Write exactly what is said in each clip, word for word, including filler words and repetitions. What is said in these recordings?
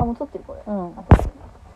もう撮ってるこれ。 うん。 あ、撮ってる。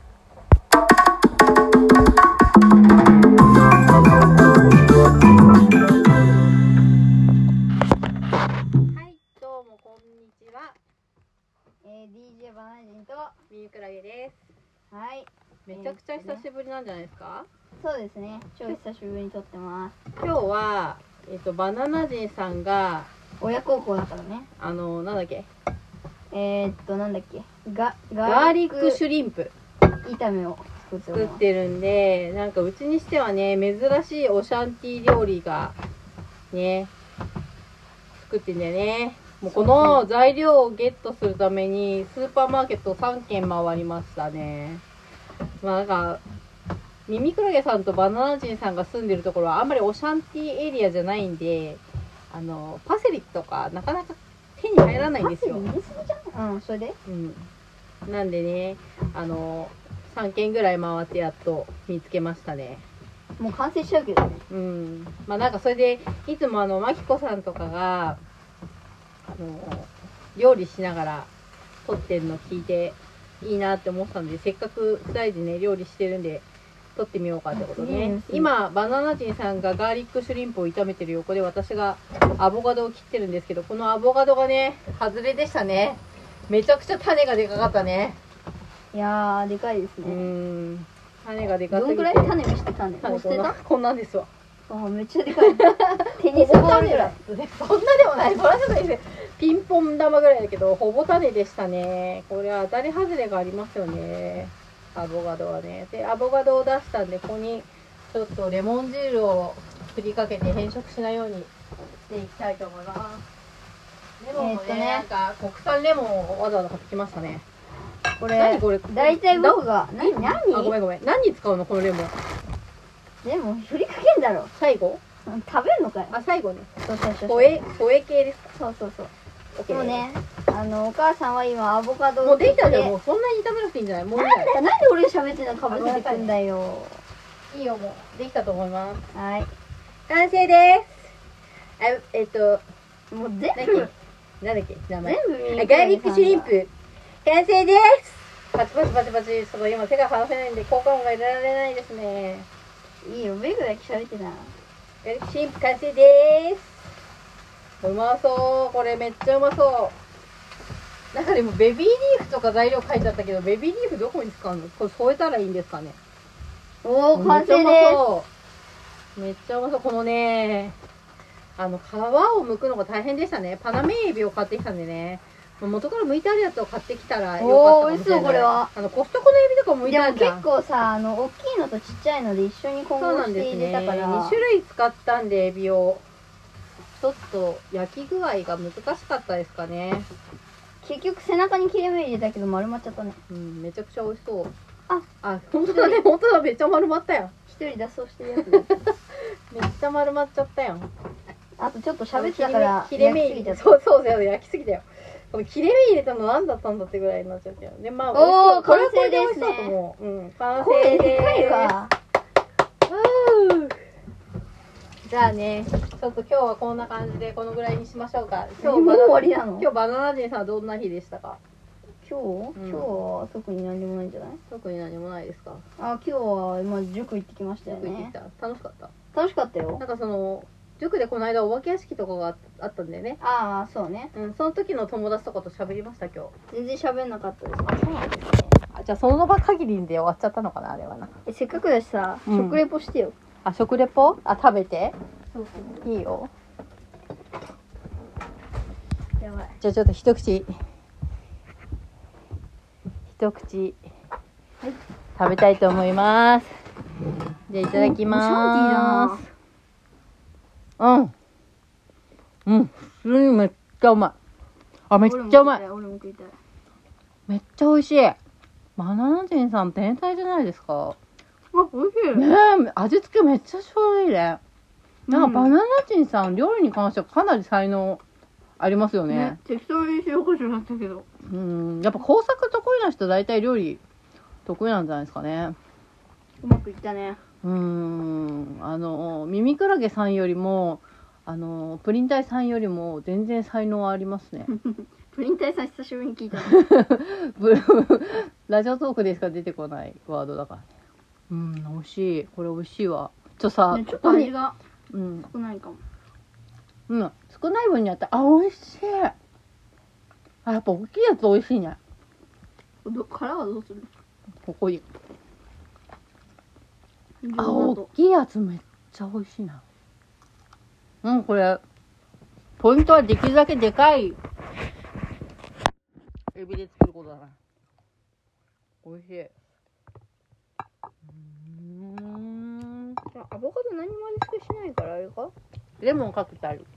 はい、どうもこんにちは。 えー、ディージェー バナナ人とミニクラゲです。 はい。 めちゃくちゃ久しぶりなんじゃないですか？ そうですね。超久しぶりに撮ってます。 今日はえっとバナナ人さんが親孝行だからね。 あのなんだっけ？ えー、っとなんだっけ？ガガーリックシュリンプ炒めを作っております。 作ってるんで、なんかうちにしてはね珍しいオシャンティー料理がね作ってんだよね。もうこの材料をゲットするためにスーパーマーケットさんけん回りましたね。まあなんかミミクラゲさんとバナナ人さんが住んでるところはあんまりオシャンティーエリアじゃないんで、あのパセリとかなかなか手に入らないんですよ。 パセリ入れすぎじゃん。うん、それでうんなんでね、あのさんけんぐらい回ってやっと見つけましたね。 もう完成しちゃうけどね。 うんまあなんかそれでいつもあのマキコさんとかがあの料理しながら撮ってるの聞いていいなって思ったんで、せっかくふたりでね料理してるんで撮ってみようかってことね、うん、今バナナ人さんがガーリックシュリンプを炒めてる横で私がアボカドを切ってるんですけど、このアボカドがね外れでしたね。めちゃくちゃ種がでかかったね。 いやーでかいですね。 うーん種がでかすぎて。 どんぐらい種見して種もう捨てた？ こんなんですわ。 あーめっちゃでかい。テニスボールぐらい。 そんなでもない。そらそうです。ピンポン玉ぐらいだけどほぼ種でしたね。これは当たり外れがありますよね。アボカドはね。でアボカドを出したんでここにちょっとレモン汁を振りかけて変色しないようにしていきたいと思います。レモンもね、えー、ねなんか国産レモンをわざわざ買ってきましたね。 これ何これ大体僕が何何あごめんごめん何に使うのこのレモン。 でも振りかけんだろ最後食べるのかよ。 あ最後ね。 そうそうそうホエホエ系ですか。 そうそうそう。もうねあのお母さんは今アボカドをもうできたじゃん。もうそんなに炒めなくていいんじゃない。もういいなんだよなんで俺が喋ってるのかぶせてくんだよ。 いいよもうできたと思います。 はい完成です。あえっともう全部なんだっけ名前全部ガーリックシュリンプ完成です。パチパチパチパチ。ちょっと今手が離せないんで効果音が入れられないですね。 いいよベグだけ喋ってな。 ガーリックシュリンプ完成です。うまそう。これめっちゃうまそう。なんかでもベビーリーフとか材料書いてあったけど、ベビーリーフどこに使うの？これ添えたらいいんですかね。 おー完成です。 めっちゃうまそう。このねあの皮を剥くのが大変でしたね。パナメエビを買ってきたんでね、元から剥いてあるやつを買ってきたらよかったかもしれない。 おー美味しそう。これはあのコストコのエビとか剥いてあるじゃん。 でも結構さあの大きいのとちっちゃいので一緒に混合して入れたから、 にしゅるい使ったんでエビをちょっと焼き具合が難しかったですかね。 結局背中に切れ目入れたけど丸まっちゃったね。 うんめちゃくちゃ美味しそう。 ああ本当だね。本当だめっちゃ丸まったやん。 一人脱走してるやつめっちゃ丸まっちゃったやん。 あとちょっと喋ってたから切れ目入れた。そうそうそう焼きすぎたよ。この切れ目入れたの何だったんだってぐらいになっちゃったよ。でまあおお完成でですすね。 ね。 うん完成声ででかいわ。 じゃあねちょっと今日はこんな感じでこのぐらいにしましょうか。 今日もう終わりなの？ 今日バナナ人さんはどんな日でしたか？ 今日、うん、今日は特に何もないんじゃない？ 特に何もないですか？ あ今日はまあ塾行ってきましたよね。 塾行ってきた。楽しかった？ 楽しかったよ。 なんかその塾でこの間お化け屋敷とかがあったんだよね。 ああそうね。 うんその時の友達とかと喋りました今日。 全然喋んなかったです。 あそうなんですね。あじゃあその場限りで終わっちゃったのかなあれはな。 えせっかくだしさ、うん、食レポしてよ。 あ食レポ？あ食べて。 そうそういいよ。 やばい。 じゃあちょっと一口一口、はい、食べたいと思います。じゃあいただきます。うんうん普通にめっちゃうまい。あめっちゃうまい。 俺も食いたい。 めっちゃ美味しい。バナナ人さん天才じゃないですか。 あ美味しいね。 ねえ味付けめっちゃちょうどいいね。なんかバナナ人さん料理に関してはかなり才能ありますよね。ね適当に塩コショウになったけど。 うんやっぱ工作得意な人大体料理得意なんじゃないですかね。 うまくいったね。 うーんあのミミクラゲさんよりもあのプリン体さんよりも全然才能ありますね。 ププリン体さん久しぶりに聞いたブルラジオトークでしか出てこないワードだからね。うん、美味しい。これ美味しいわ。ちょさ、 ね、ちょっと味がうん少ないかも。 うん、少ない分にあったら、あ、美味しい。あ、やっぱ大きいやつ美味しいね。 ど殻はどうする？ ここに。あ、 大大きいやつめっちゃ美味しいな。うん、これ、ポイントはできるだけでかいエビで作ることだな。美味しい。うーん。 アボカド何も味付けしないからあれか？ レモンかけてある。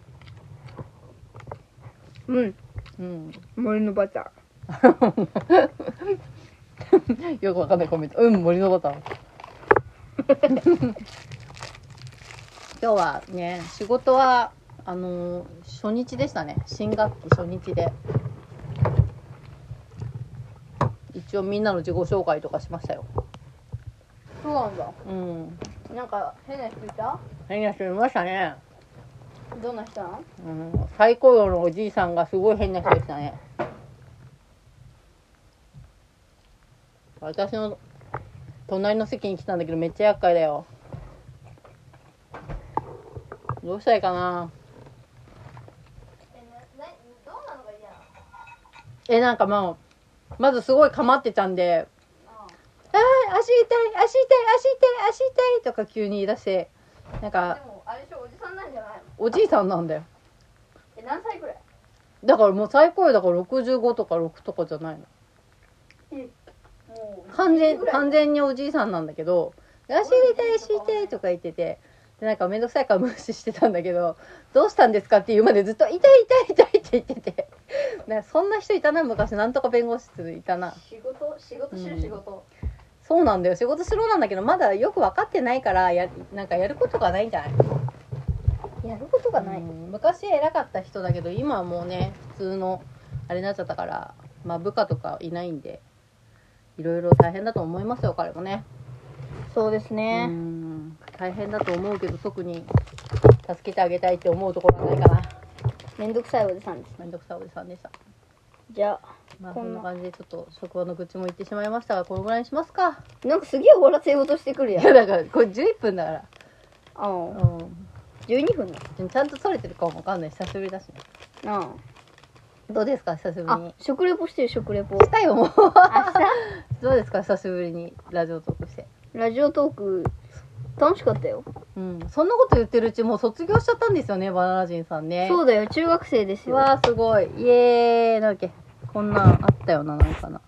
うん。 うん。 森のバター。よくわかんないコメント。うん、森のバター。今日はね、仕事は、あのー、初日でしたね。新学期初日で。一応みんなの自己紹介とかしましたよ。 そうなんだ。 うん。 なんか変な人いた？ 変な人いましたね。 どんな人なの？ うん。最高齢のおじいさんがすごい変な人でしたね。私の隣の席に来たんだけどめっちゃ厄介だよ。どうしたらいいかな。 え、な、な、どうなのが嫌なの？ え、なんかもう、まずすごい構ってたんで、あー、足痛い、足痛い、足痛い、足痛いとか急に言い出して、なんか、 でもあれでしょ、おじさんなんじゃないの？ おじいさんなんだよ。 え、何歳くらい？ だからもう最高齢だからろくじゅうごとかろくとかじゃないの。 え、もう完全、完全におじいさんなんだけど、足痛い、足痛いとか言ってて、で、なんかめんどくさいから無視してたんだけど、どうしたんですかって言うまでずっと、痛い痛い痛いって言ってて、なんかそんな人いたな、昔。なんとか弁護士いたな。 仕事、仕事しろ、 うん仕事。 そうなんだよ。仕事しろなんだけど、まだよく分かってないから、や、なんかやることがないんじゃない？ やることがない。 うん、昔偉かった人だけど、今はもうね、普通の、あれになっちゃったから、まあ部下とかいないんで、いろいろ大変だと思いますよ、彼もね。 そうですうね。 ん、大変だと思うけど、特に助けてあげたいって思うところはないかな。 めんどくさいおじさんです。 めんどくさいおじさんでした。 じゃあ、 まあこんなそんな感じでちょっと職場の愚痴も言ってしまいましたが、このぐらいにしますか。 なんかすげえ終わらせようとしてくるやん。 いやだからこれじゅういっぷんだから。 ああ、 うじゅうにふんだ。 ん。ちゃんと撮れてるかもわかんない。久しぶりだしね。 あどうですか久しぶりあ。 にあ、。食レポしてる食レポ。 したよもう。 明どうですか久しぶりにラジオトークして。 日ラジオトーク楽しかったよ。 うん。そんなこと言ってるうちもう卒業しちゃったんですよね、バナナ人さんね。 そうだよ、中学生ですよ。 うわーすごい。イエーイ。なんだっけ。こんなんあったよな、なんかな。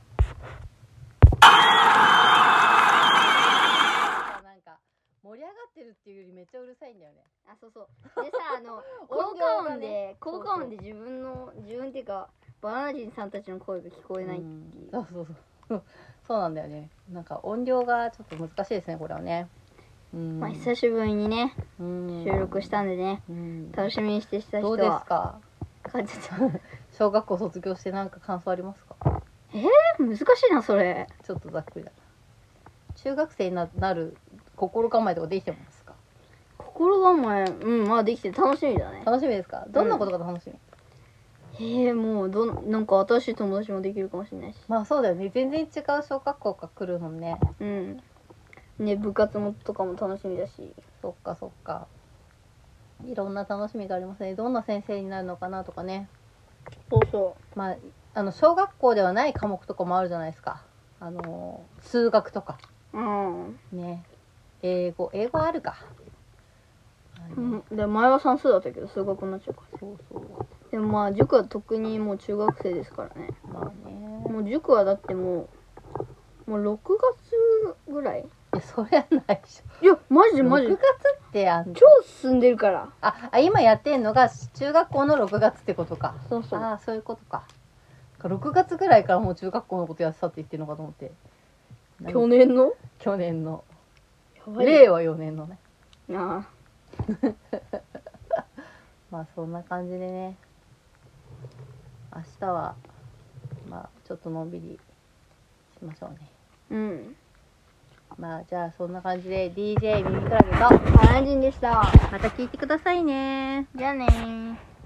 なんか、盛り上がってるっていうよりめっちゃうるさいんだよね。 あ、そうそう。でさ、あの、効音果量がね音で、効果音で自分の、自分っていうか、バナナ人さんたちの声が聞こえないっていう。 そうそうそう。そうなんだよね。なんか音量がちょっと難しいですね、これはね。うん。 まあ、久しぶりにね、 うん収録したんでね、 うん。 楽しみにしてした人どうですは、 か感じた。 小学校卒業してなんか感想ありますか？ 難しいな、それ。 ちょっとざっくりだな。中学生にななる心構えとかできてますか？ 心構え、うん、まあできて楽しみだね。 楽しみですか？どんなことが楽しみ？ えー、もう、どん、なんか新しい友達もできるかもしれないし。 まあそうだよね。全然違う小学校が来るもんね。 うん。ね、部活もとかも楽しみだし。 そっかそっか。いろんな楽しみがありますね。どんな先生になるのかなとかね。 そうそまあ、あの、小学校ではない科目とかもあるじゃないですか。あの、数学とか。 う。うん。 ね。英語、英語あるか。あのうん、で、前は算数だったけど、数学になっちゃうから。 そうそう。 でもまあ、塾は特にもう中学生ですからね。 まあね。 もう塾はだってもう、もうろくがつぐらい？ いや、そりゃないでしょ。 いや、マジでマジろくで。 がつってあん超進んでるから。 あ、あ、今やってんのが中学校のろくがつってことか。 そうそう。 ああ、そういうことか。ろくがつぐらいからもう中学校のことやってたって言ってるのかと思って。 去年の去年の。 やばい。 令和よねんのね。 ああ。 まあそんな感じでね。明日は、まあちょっとのんびりしましょうね。 うん。 まあじゃあそんな感じで ディージェー ミミクラゲとバナナ人でした。 また聞いてくださいね。 じゃあねー。